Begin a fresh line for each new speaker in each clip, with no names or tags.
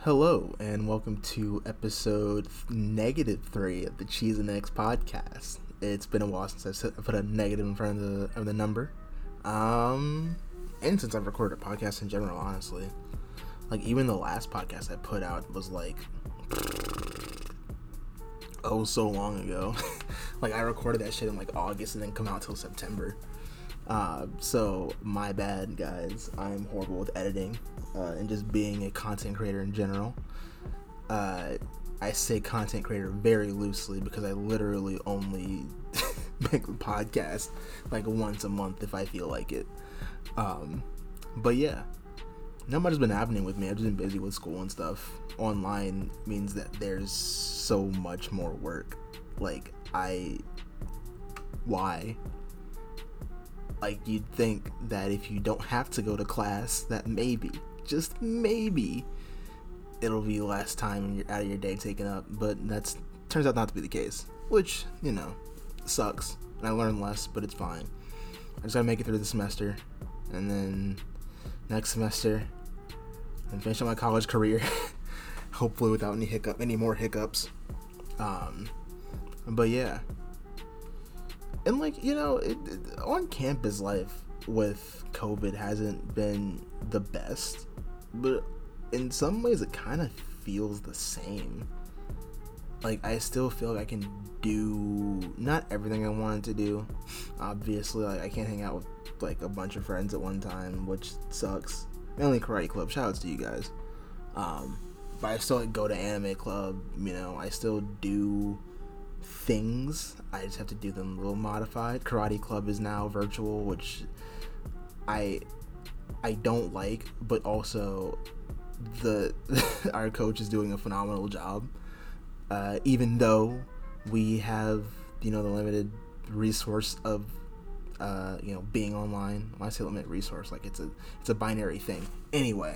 Hello, and welcome to episode -3 of the Cheese and Eggs podcast. It's been a while since I put a negative in front of the number. And since I've recorded a podcast in general, honestly. Like, even the last podcast I put out was like, so long ago. Like, I recorded that shit in like August and then come out till September. So my bad, guys. I'm horrible with editing and just being a content creator in general. I say content creator very loosely because I literally only make a podcast like once a month if I feel like it. But yeah, not much has been happening with me. I've just been busy with school and stuff. Online means that there's so much more work. Like, why? Like, you'd think that if you don't have to go to class, that maybe, just maybe, it'll be less time out of your day taken up, but turns out not to be the case, which, sucks, and I learned less, but it's fine. I just gotta make it through the semester, and then next semester, and finish up my college career, hopefully without any more hiccups. But yeah. And on-campus life with COVID hasn't been the best, but in some ways it kind of feels the same. Like, I still feel like I can do not everything I wanted to do. Obviously, like, I can't hang out with like a bunch of friends at one time, which sucks. Mainly karate club, shoutouts to you guys. But I still go to anime club, I still do things. I just have to do them a little modified. Karate club is now virtual, which I don't like, but also our coach is doing a phenomenal job. Even though we have the limited resource of being online. When I say limited resource, like it's a binary thing. Anyway,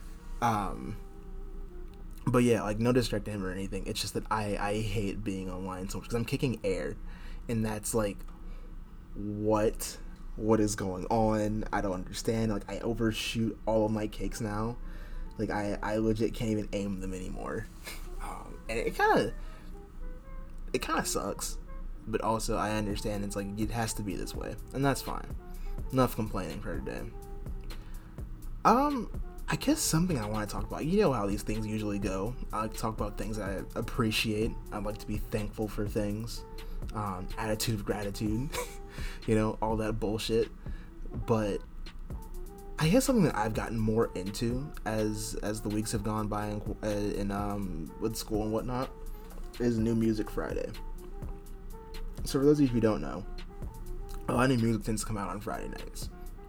but yeah, like, no disrespect to him or anything. It's just that I hate being online so much because I'm kicking air, and that's like, what is going on? I don't understand. Like, I overshoot all of my kicks now. Like, I legit can't even aim them anymore, and it kind of sucks. But also, I understand it's like it has to be this way, and that's fine. Enough complaining for today. I guess something I want to talk about, how these things usually go. I like to talk about things I appreciate. I like to be thankful for things. Attitude of gratitude. All that bullshit. But I guess something that I've gotten more into as the weeks have gone by and with school and whatnot is New Music Friday. So for those of you who don't know, a lot of new music tends to come out on Friday nights.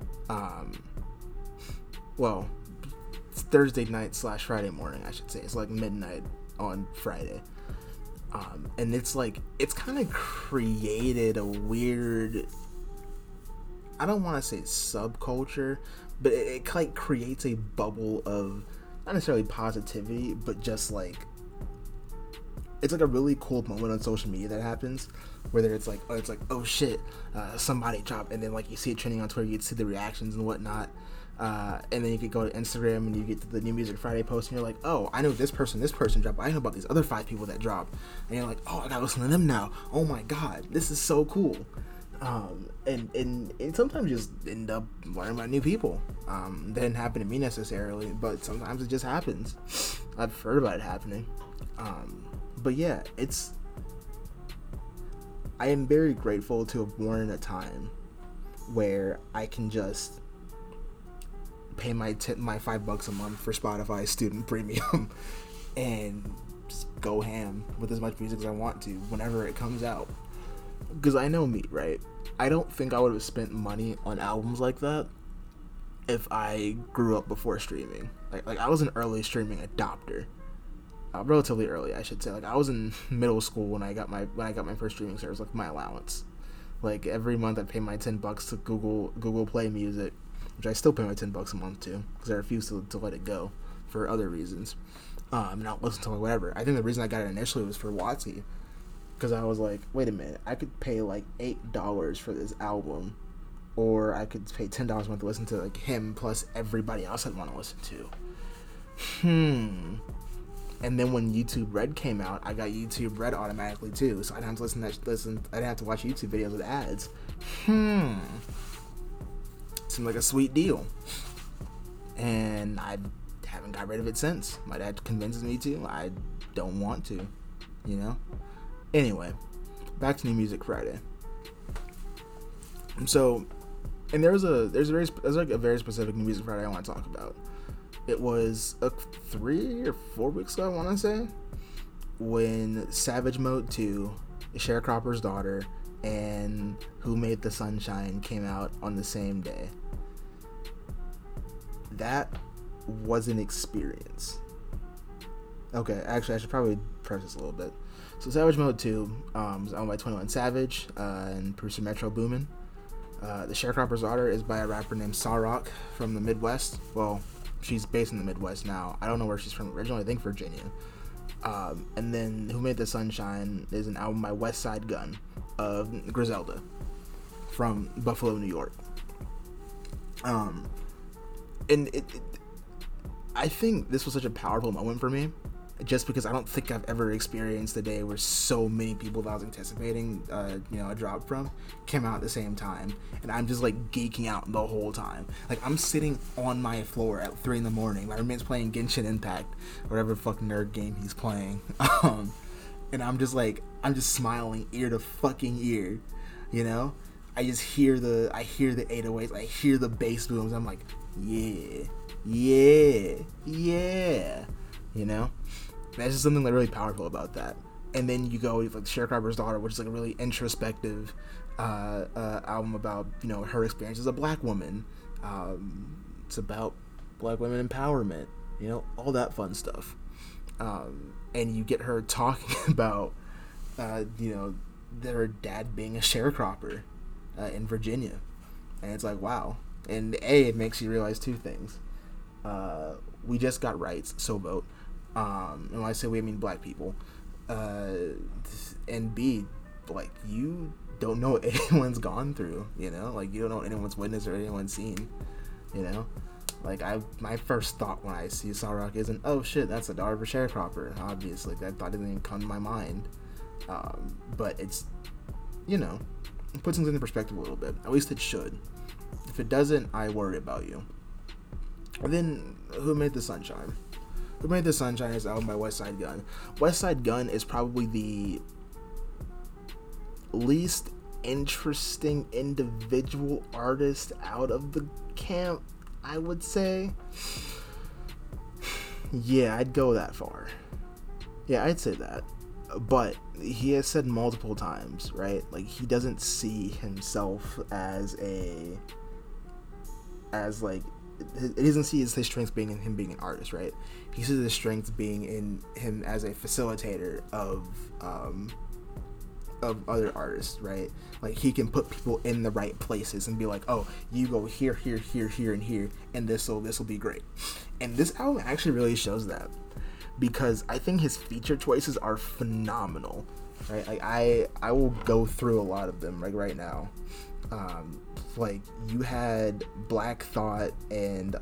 Well, it's Thursday night / Friday morning, I should say. It's like midnight on Friday. And it's kind of created a weird, I don't want to say subculture, but it like creates a bubble of, not necessarily positivity, but just like, it's like a really cool moment on social media that happens, where it's like, oh shit, somebody dropped, and then like you see it trending on Twitter, you see the reactions and whatnot. And then you could go to Instagram and you get to the New Music Friday post and you're like, oh, I know this person dropped, I know about these other 5 people that dropped, and you're like, oh, I gotta listen to them now, oh my god, this is so cool. And sometimes you just end up learning about new people. That didn't happen to me necessarily, but sometimes it just happens. I've heard about it happening. But yeah, I am very grateful to have born in a time where I can just pay my $5 a month for Spotify Student Premium and just go ham with as much music as I want to whenever it comes out. Because I know me, right? I don't think I would have spent money on albums like that if I grew up before streaming. Like I was an early streaming adopter. Relatively early, I should say. Like, I was in middle school when I got my first streaming service, like my allowance. Like, every month I pay my $10 to Google Play Music, which I still pay my $10 a month to, because I refuse to let it go for other reasons. And I'll listen to it, whatever. I think the reason I got it initially was for Watsy, because I was like, wait a minute, I could pay like $8 for this album, or I could pay $10 a month to listen to like him plus everybody else I'd want to listen to. And then when YouTube Red came out, I got YouTube Red automatically too, so I didn't have to I didn't have to watch YouTube videos with ads. Seemed like a sweet deal. And I haven't got rid of it since. My dad convinces me to. I don't want to, you know? Anyway, back to New Music Friday. So, and there's like a very specific New Music Friday I want to talk about. It was 3 or 4 weeks ago, I want to say, when Savage Mode 2, Sharecropper's Daughter, and Who Made the Sunshine came out on the same day. That was an experience. Okay, actually, I should probably preface this a little bit. So Savage Mode 2 was owned by 21 Savage and producer Metro Boomin. The Sharecropper's Daughter is by a rapper named Sarok from the Midwest. Well, she's based in the Midwest now. I don't know where she's from originally. I think Virginia. And then Who Made the Sunshine is an album by Westside Gunn of Griselda from Buffalo, New York. And I think this was such a powerful moment for me, just because I don't think I've ever experienced a day where so many people that I was anticipating, a drop from, came out at the same time, and I'm just like geeking out the whole time. Like, I'm sitting on my floor at 3 a.m. My roommate's playing Genshin Impact, whatever fucking nerd game he's playing, and I'm just smiling ear to fucking ear, you know. I hear the 808s, I hear the bass booms. I'm like, yeah, you know. That's just something like really powerful about that. And then you go with like Sharecropper's Daughter, which is like a really introspective album about, you know, her experience as a black woman. It's about black women empowerment, you know, all that fun stuff. And you get her talking about, her dad being a sharecropper in Virginia, and it's like, wow. And it makes you realize 2 things. We just got rights, so vote. And when I say we, I mean black people. And B, like, you don't know what anyone's gone through, you know? Like, you don't know what anyone's witnessed or anyone's seen, you know? Like, my first thought when I see Sarok isn't, oh shit, that's the daughter of a sharecropper, obviously. That thought didn't even come to my mind. But it's, you know, it puts things into perspective a little bit. At least it should. If it doesn't, I worry about you. And then, Who Made the Sunshine? Who Made the Sunshine is an album by Westside Gunn. Westside Gunn is probably the least interesting individual artist out of the camp, I would say. Yeah, I'd go that far. Yeah, I'd say that. But he has said multiple times, right? Like, he doesn't see himself he doesn't see his strengths being in him being an artist, right? He sees his strengths being in him as a facilitator of other artists, right? Like, he can put people in the right places and be like, oh, you go here, here, here, here, and here, and this will be great. And this album actually really shows that, because I think his feature choices are phenomenal, right? Like, I will go through a lot of them, like, right now. Like, you had Black Thought and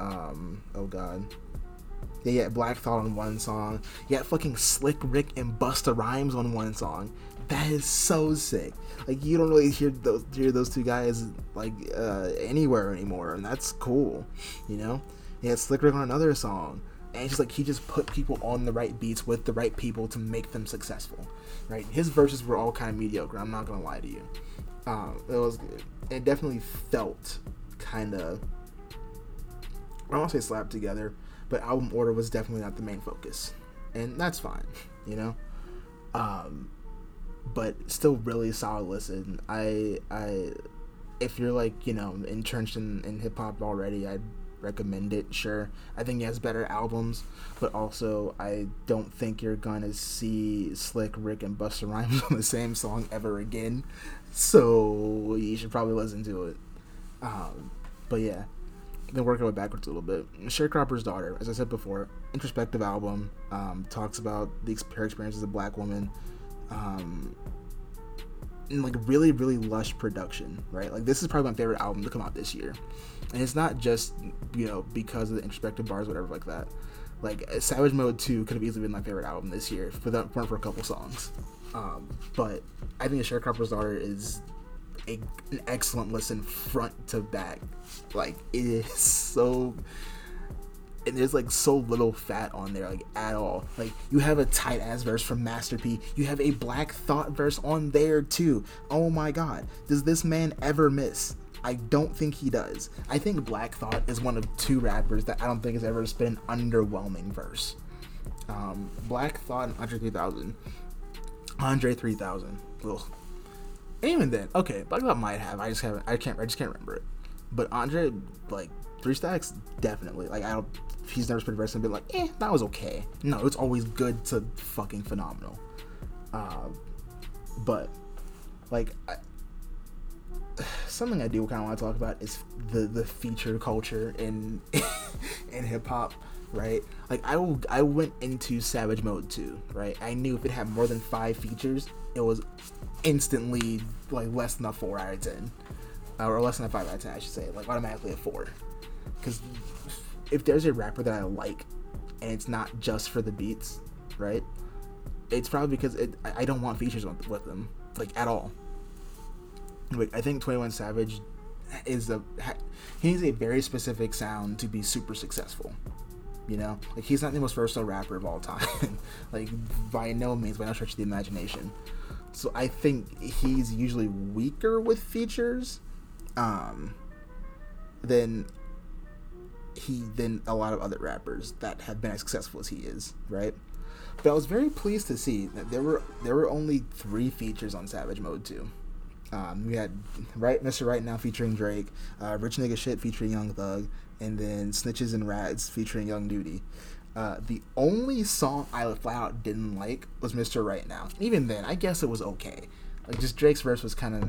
Black Thought on one song. You had fucking Slick Rick and Busta Rhymes on one song. That is so sick. Like, you don't really hear those 2 guys like anywhere anymore, and that's cool, you know. You had Slick Rick on another song, and it's just like he just put people on the right beats with the right people to make them successful, right? His verses were all kind of mediocre, I'm not gonna lie to you. It definitely felt kind of, I don't want to say slapped together, but album order was definitely not the main focus, and that's fine, you know. But still really solid listen. If you're like, you know, entrenched in hip hop already, I'd recommend it. Sure, I think he has better albums, but also I don't think you're gonna see Slick Rick and Busta Rhymes on the same song ever again, so you should probably listen to it. But yeah, then work our way backwards a little bit. Sharecropper's Daughter, as I said before, introspective album, talks about her experience as a black woman, and like really, really lush production, right? Like, this is probably my favorite album to come out this year. And it's not just, you know, because of the introspective bars, whatever like that, Like, Savage Mode 2 could have easily been my favorite album this year if it weren't for a couple songs. But I think The Sharecropper's Daughter is an excellent listen front to back. Like, it is so... And there's, like, so little fat on there, like, at all. Like, you have a tight-ass verse from Master P. You have a Black Thought verse on there, too. Oh, my God. Does this man ever miss? I don't think he does. I think Black Thought is one of 2 rappers that I don't think has ever spit an underwhelming verse. Black Thought and Andre 3000. Andre 3000. Ugh. And even then, okay, Black Thought might have. I just can't remember it. But Andre, like, 3 Stacks, definitely. Like, he's never spit a verse and been like, that was okay. No, it's always good to fucking phenomenal. But, like, something I do kind of want to talk about is the feature culture in hip hop, right? Like, I went into Savage Mode 2, right? I knew if it had more than 5 features, it was instantly, like, less than a 4 out of 10. Or less than a 5 out of 10, I should say. Like, automatically a 4. Because if there's a rapper that I like, and it's not just for the beats, right? It's probably because I don't want features with them, like, at all. Like, I think 21 Savage he needs a very specific sound to be super successful. You know, like, he's not the most versatile rapper of all time. Like, by no means, by no stretch of the imagination. So I think he's usually weaker with features, than a lot of other rappers that have been as successful as he is, right? But I was very pleased to see that there were only 3 features on Savage Mode 2. We had Mr. Right Now featuring Drake, Rich Nigga Shit featuring Young Thug, and then Snitches and Rats featuring Young Nudy. The only song I flat out didn't like was Mr. Right Now. Even then, I guess it was okay. Like, just Drake's verse was kind of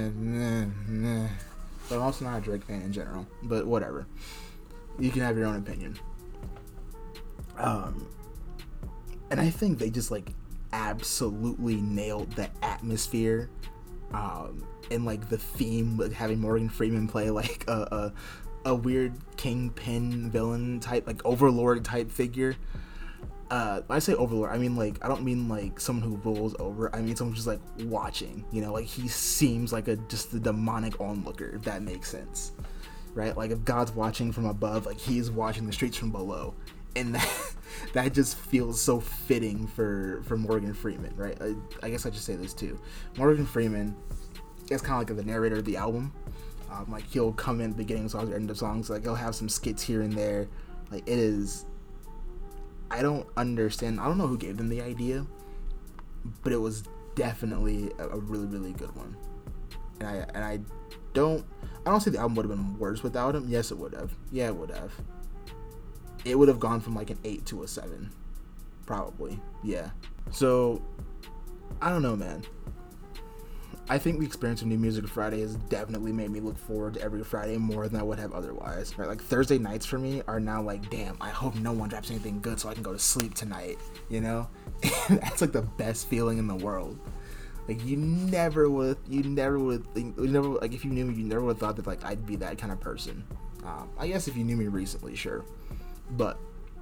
But I'm also not a Drake fan in general. But whatever. You can have your own opinion. And I think they just, like, absolutely nailed the atmosphere. And, like, the theme with having Morgan Freeman play, like, a weird kingpin villain type, like, overlord type figure. When I say overlord, I mean, like, I don't mean, like, someone who rules over. I mean someone who's just, like, watching, you know? Like, he seems like just a demonic onlooker, if that makes sense, right? Like, if God's watching from above, like, he's watching the streets from below. And that just feels so fitting for Morgan Freeman, right? I guess I should say this too. Morgan Freeman is kind of like the narrator of the album. Like, he'll come in at the beginning of songs or end of songs. Like, he'll have some skits here and there. Like, it is... I don't understand. I don't know who gave them the idea, but it was definitely a really, really good one. And I don't say the album would have been worse without him. Yes, it would have. Yeah, it would have. It would have gone from, like, an 8 to a 7. Probably. Yeah. So, I don't know, man. I think the experience of New Music Friday has definitely made me look forward to every Friday more than I would have otherwise. Right? Like, Thursday nights for me are now like, damn, I hope no one drops anything good so I can go to sleep tonight, you know? That's, like, the best feeling in the world. Like, you never would think, like, if you knew me, you never would have thought that, like, I'd be that kind of person. I guess if you knew me recently, sure. But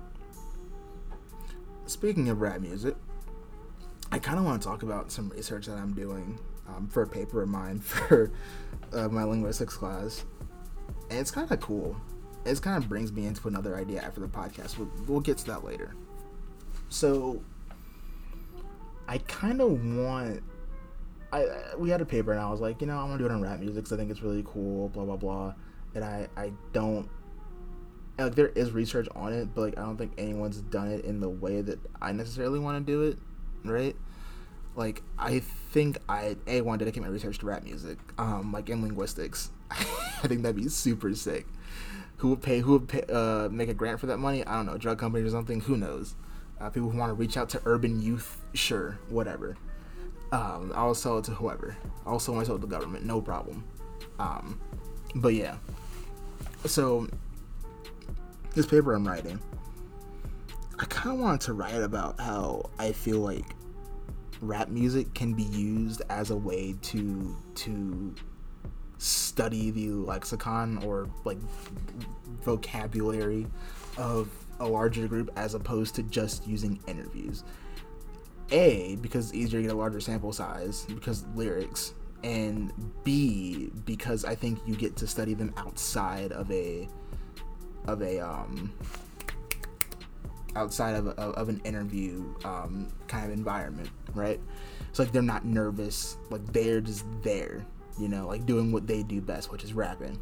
speaking of rap music, I kind of want to talk about some research that I'm doing for a paper of mine for my linguistics class, and it's kind of cool. It kind of brings me into another idea after the podcast. We'll get to that later. So I kind of want. We had a paper, and I was like, you know, I'm gonna do it on rap music because I think it's really cool. Blah blah blah. And I don't. Like, there is research on it, but, like, I don't think anyone's done it in the way that I necessarily want to do it, right? Like, I think I want to dedicate my research to rap music, like, in linguistics. I think that'd be super sick. Who would pay, make a grant for that money? I don't know, drug companies or something, who knows? People who want to reach out to urban youth, sure, whatever. I'll sell it to whoever. I'll sell myself to the government, no problem. But yeah. So, this paper I'm writing, I kind of wanted to write about how I feel like rap music can be used as a way to study the lexicon or, like, vocabulary of a larger group as opposed to just using interviews. A, because it's easier to get a larger sample size because lyrics, and B, because I think you get to study them outside of an interview kind of environment, right? So like they're not nervous, like they're just there, like doing what they do best, which is rapping.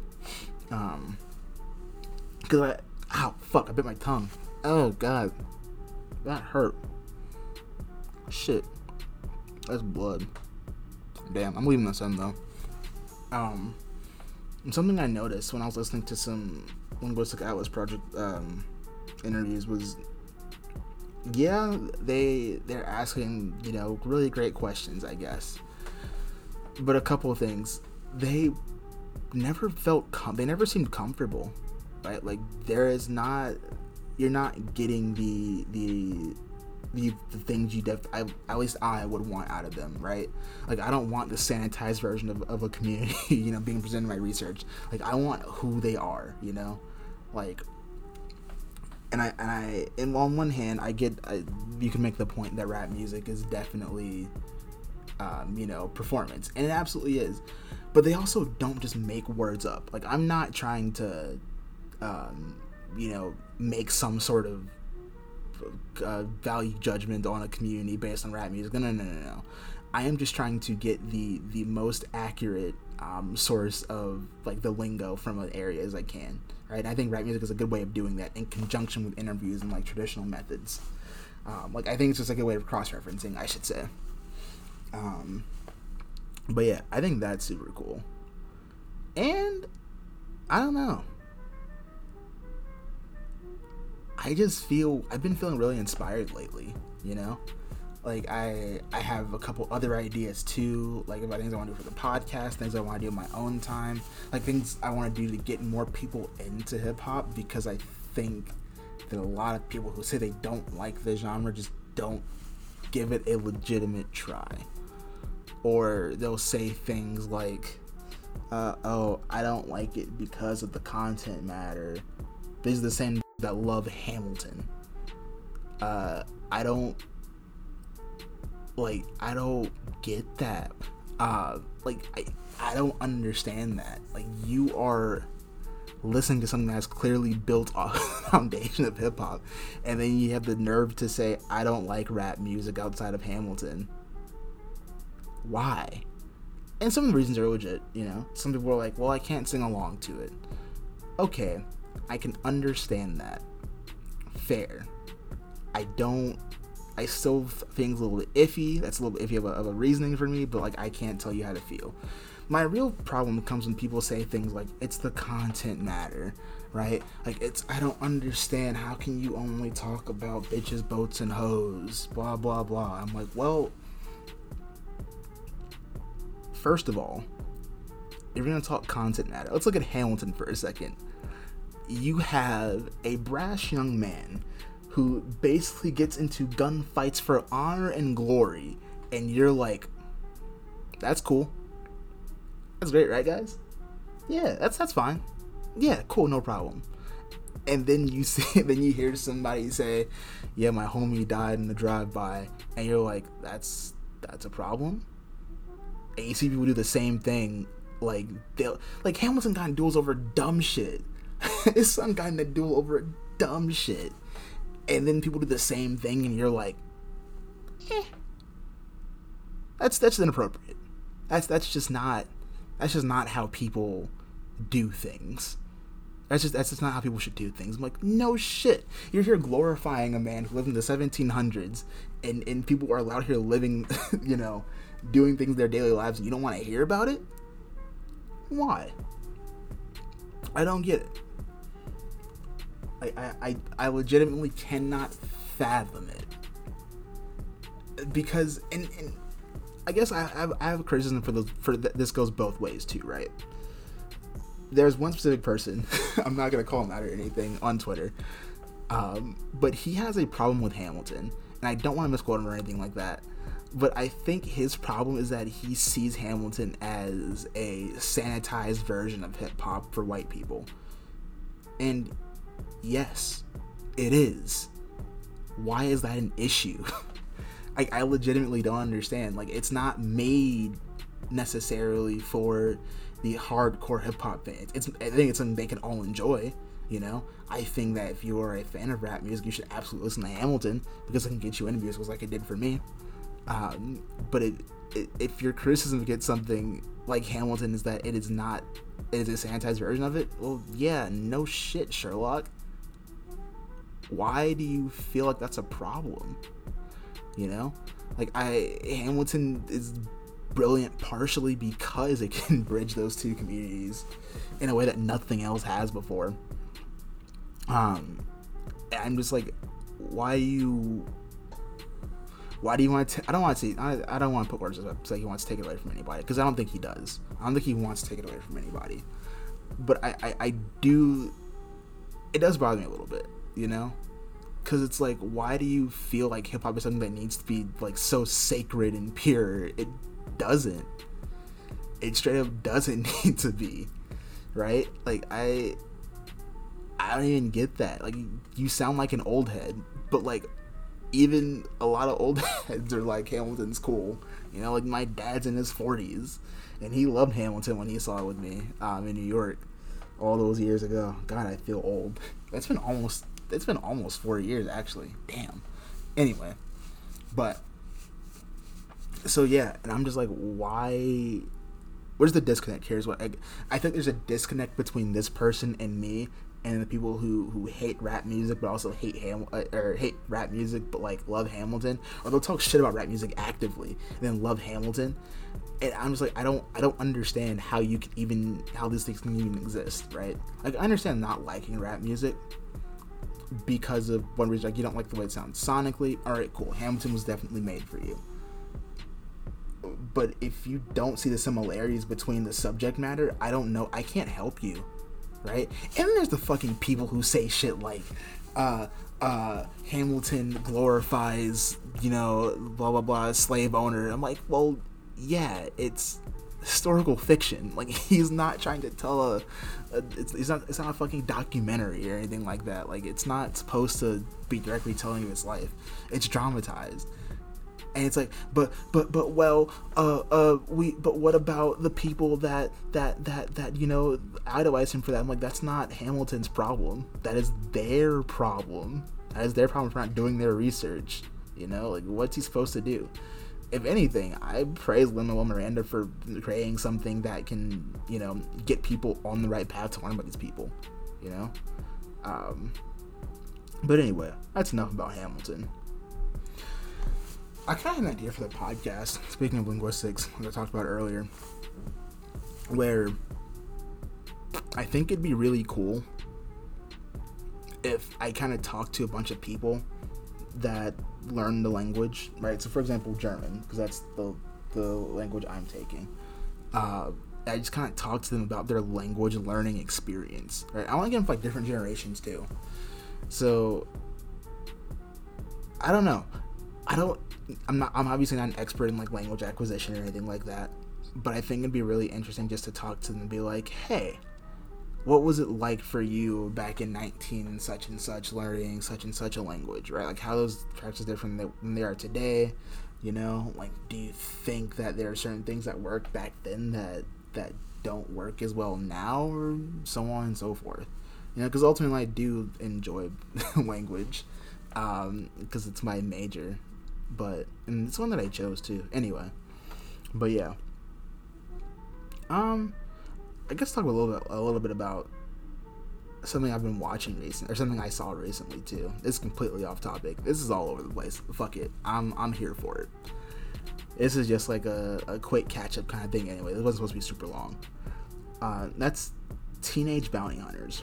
Cause I bit my tongue. Oh god, that hurt. Shit, that's blood. Damn, I'm leaving this in though. And something I noticed when I was listening to some Linguistic Atlas Project interviews was, they're asking really great questions, I guess, but a couple of things, they never seemed comfortable, right? Like you're not getting the things at least I would want out of them, right? Like I don't want the sanitized version of a community, being presented in my research. Like I want who they are, like. And on one hand, you can make the point that rap music is definitely, performance, and it absolutely is. But they also don't just make words up. Like I'm not trying to, make some sort of value judgment on a community based on rap music. No. I am just trying to get the most accurate source of like the lingo from an area as I can. Right, and I think rap music is a good way of doing that in conjunction with interviews and like traditional methods. Like I think it's just a good way of cross-referencing, I should say. But yeah, I think that's super cool. And I don't know. I've been feeling really inspired lately. Like I have a couple other ideas too, like about things I want to do for the podcast, things I want to do in my own time, like things I want to do to get more people into hip hop, because I think that a lot of people who say they don't like the genre just don't give it a legitimate try, or they'll say things like, "Oh, I don't like it because of the content matter." These are the same that love Hamilton. I don't get that. I don't understand that. Like, you are listening to something that's clearly built off the foundation of hip hop, and then you have the nerve to say, I don't like rap music outside of Hamilton. Why? And some of the reasons are legit, Some people are like, well, I can't sing along to it. Okay, I can understand that. Fair. I still think it's a little bit iffy. That's a little bit iffy of a reasoning for me, but I can't tell you how to feel. My real problem comes when people say things like, it's the content matter, right? Like, I don't understand, how can you only talk about bitches, boats, and hoes, blah, blah, blah. I'm like, well, first of all, if you're gonna talk content matter, let's look at Hamilton for a second. You have a brash young man who basically gets into gunfights for honor and glory, and you're like, that's cool. That's great, right, guys? Yeah, that's fine. Yeah, cool, no problem. And then you hear somebody say, yeah, my homie died in the drive-by, and you're like, that's a problem? And you see people do the same thing, like Hamilton got in duels over dumb shit. His son got in a duel over dumb shit. And then people do the same thing, and you're like, that's inappropriate. That's just not how people do things. That's just not how people should do things. I'm like, no shit. You're here glorifying a man who lived in the 1700s, and people are out here living, doing things in their daily lives, and you don't want to hear about it? Why? I don't get it. I legitimately cannot fathom it, because and I guess I have a criticism for this goes both ways too, right? There's one specific person, I'm not gonna call him out or anything, on Twitter, but he has a problem with Hamilton, and I don't want to misquote him or anything like that, but I think his problem is that he sees Hamilton as a sanitized version of hip hop for white people, and yes, It is. Why is that an issue? I legitimately don't understand. Like, it's not made necessarily for the hardcore hip-hop fans. I think it's something they can all enjoy, you know? I think that if you are a fan of rap music, you should absolutely listen to Hamilton, because it can get you interviews, like it did for me. But if your criticism against something like Hamilton is that it is a sanitized version of it, well, yeah, no shit, Sherlock. Why do you feel like that's a problem? You know, like Hamilton is brilliant partially because it can bridge those two communities in a way that nothing else has before. I'm just like, why do you want to? I don't want to put words up say he wants to take it away from anybody, because I don't think he does. I don't think he wants to take it away from anybody. But I do. It does bother me a little bit, you know. Because it's like, why do you feel like hip-hop is something that needs to be like so sacred and pure? It doesn't. It straight up doesn't need to be, right? Like, I don't even get that. Like, you sound like an old head, but like, even a lot of old heads are like, Hamilton's cool, you know. Like, my dad's in his 40s and he loved Hamilton when he saw it with me in New York all those years ago. God, I feel old. It's been almost 4 years, actually. Damn. Anyway, but so yeah, and I'm just like, why? Where's the disconnect here? Is what I think there's a disconnect between this person and me, and the people who hate rap music but also hate rap music but like love Hamilton, or they'll talk shit about rap music actively and then love Hamilton. And I'm just like, I don't understand how these things can even exist, right? Like, I understand not liking rap music because of one reason, like, you don't like the way it sounds sonically. Alright, cool. Hamilton was definitely made for you. But if you don't see the similarities between the subject matter, I don't know. I can't help you, right? And then there's the fucking people who say shit like, Hamilton glorifies, you know, blah blah blah, slave owner. I'm like, well, yeah, it's historical fiction. Like, he's not trying to tell it's not a fucking documentary or anything like that. Like, it's not supposed to be directly telling you his life. It's dramatized. And it's like, but what about the people that you know, idolize him for that? I'm like, that's not Hamilton's problem. That is their problem. That is their problem for not doing their research. You know, like, what's he supposed to do? If anything, I praise Lin-Manuel Miranda for creating something that can, you know, get people on the right path to learn about these people, you know? But anyway, that's enough about Hamilton. I kind of had an idea for the podcast, speaking of linguistics, like I talked about earlier, where I think it'd be really cool if I kind of talked to a bunch of people that learn the language, right? So, for example, German, because that's the language I'm taking. I just kind of talk to them about their language learning experience, right? I want to get them for, like, different generations too. So, I don't know. I'm obviously not an expert in, like, language acquisition or anything like that, but I think it'd be really interesting just to talk to them and be like, hey, what was it like for you back in 19 and such learning such and such a language, right? Like, how those practices different than they are today, you know? Like, do you think that there are certain things that worked back then that don't work as well now, or so on and so forth? You know, because ultimately I do enjoy language, because it's my major, and it's one that I chose too. Anyway, but yeah, I guess talk a little bit about something I've been watching recently, or something I saw recently too. It's completely off topic. This is all over the place. Fuck it. I'm here for it. This is just like a quick catch up kind of thing. Anyway, this wasn't supposed to be super long. That's Teenage Bounty Hunters.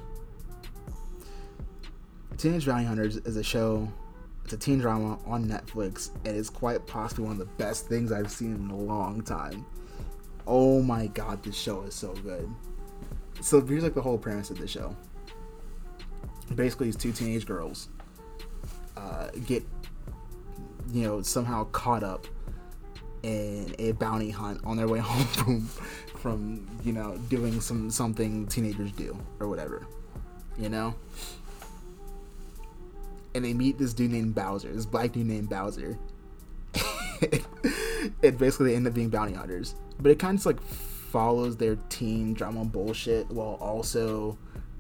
Teenage Bounty Hunters is a show. It's a teen drama on Netflix, and it's quite possibly one of the best things I've seen in a long time. Oh my god, this show is so good. So here's like the whole premise of the show. Basically, these two teenage girls get, you know, somehow caught up in a bounty hunt on their way home from you know, doing something teenagers do or whatever, you know. and they meet this dude named Bowser, this black dude named Bowser. And basically they end up being bounty hunters. But it kind of like follows their teen drama bullshit while also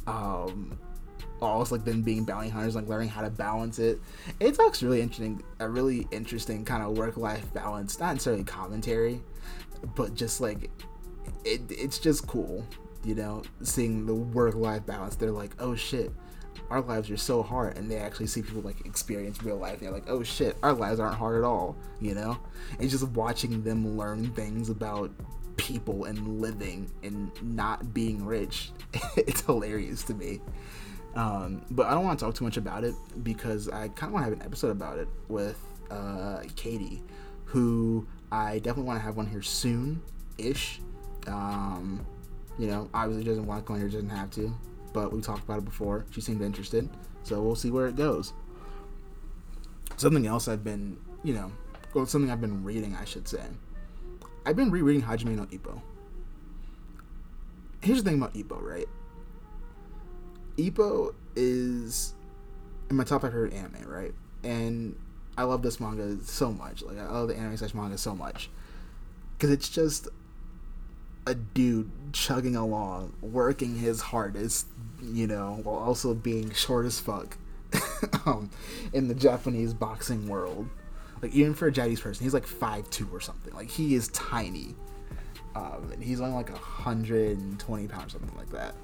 like them being bounty hunters, like learning how to balance it. It talks really interesting, a really interesting kind of work-life balance, not necessarily commentary, but just like it's just cool, you know, seeing the work-life balance. They're like, oh shit, our lives are so hard, and they actually see people like experience real life. They're like, oh shit, our lives aren't hard at all, you know. And just watching them learn things about people and living and not being rich, it's hilarious to me. But I don't want to talk too much about it because I kind of want to have an episode about it with Katie, who I definitely want to have one here soon-ish. You know, obviously she doesn't want to go on here, doesn't have to, but we talked about it before. She seemed interested, so we'll see where it goes. Something else I've been, something I've been reading, I should say. I've been rereading Hajime no Ippo. Here's the thing about Ippo, right? Ippo is in my top 5 favorite anime, right? And I love this manga so much. Like, I love the anime / manga so much. Because it's just a dude chugging along, working his hardest, while also being short as fuck in the Japanese boxing world. Like, even for a Japanese person, he's like 5'2" or something. Like, he is tiny. And he's only like 120 pounds, something like that.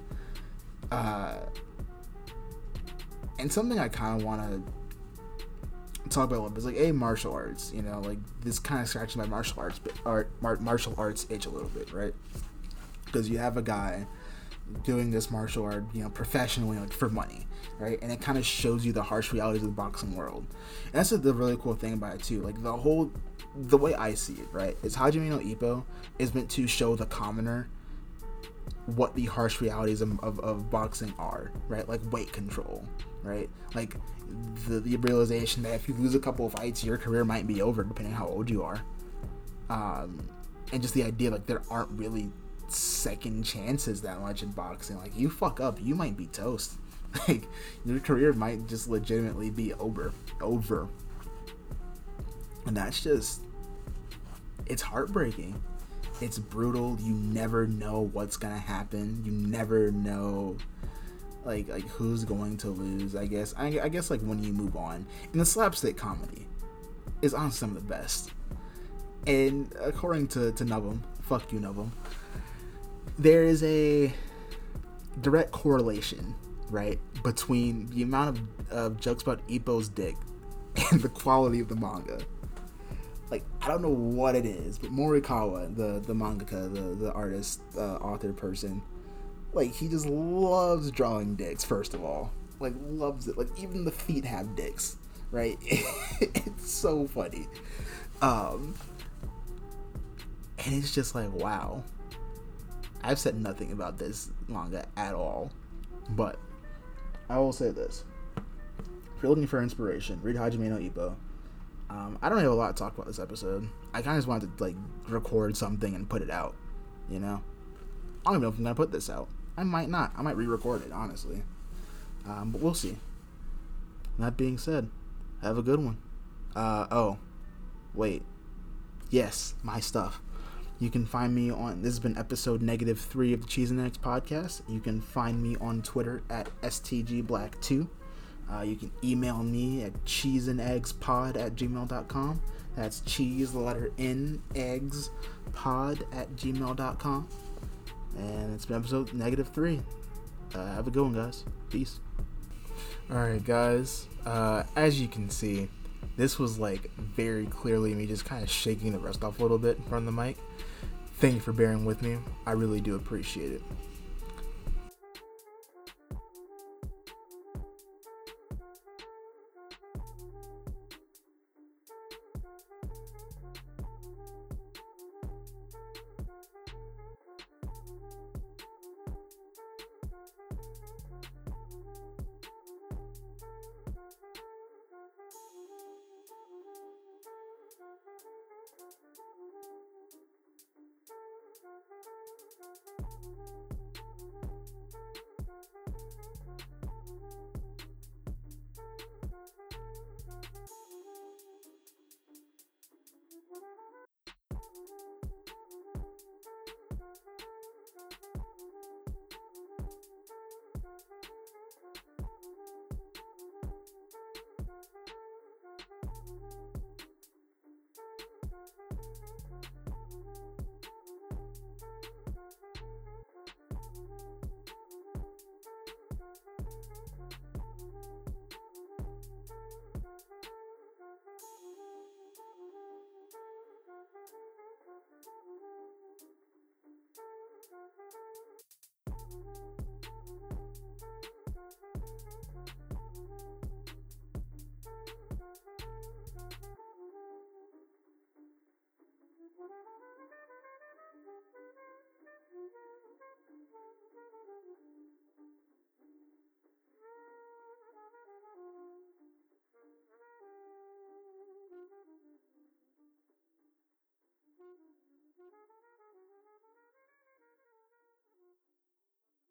And something I kind of want to talk about a little bit is like martial arts, like this kind of scratches my martial arts itch a little bit, right? Because you have a guy doing this martial art, professionally, like for money, right? And it kind of shows you the harsh realities of the boxing world. And that's the really cool thing about it too. Like the way I see it, right, is Hajime no Ippo is meant to show the commoner what the harsh realities of boxing are, right? Like weight control, right? Like the realization that if you lose a couple of fights, your career might be over, depending on how old you are. And just the idea, like, there aren't really second chances that much in boxing. Like, you fuck up, you might be toast. Like, your career might just legitimately be over. And that's just, it's heartbreaking. It's brutal. You never know what's gonna happen. You never know, like who's going to lose. I guess like when you move on. And the slapstick comedy is honestly some of the best. And according to Nubum, fuck you Nubum, there is a direct correlation, right, between the amount of jokes about Ippo's dick and the quality of the manga. Like, I don't know what it is, but Morikawa, the mangaka, the artist, author person, like, he just loves drawing dicks, first of all. Like, loves it. Like, even the feet have dicks, right? It's so funny. And it's just like, wow. I've said nothing about this manga at all. But I will say this. If you're looking for inspiration, read Hajime no Ippo. I don't have a lot to talk about this episode. I kind of just wanted to, like, record something and put it out, I don't even know if I'm going to put this out. I might not. I might re-record it, honestly. But we'll see. That being said, have a good one. Wait. Yes, my stuff. You can find me on, this has been episode -3 of the Cheese and Eggs podcast. You can find me on Twitter at STGBlack2. You can email me at cheeseandeggspod@gmail.com. That's cheese, the letter N, eggs, pod@gmail.com. And it's been episode -3. Have a good one, guys. Peace. Alright, guys. As you can see, this was like very clearly me just kind of shaking the rest off a little bit in front of the mic. Thank you for bearing with me. I really do appreciate it.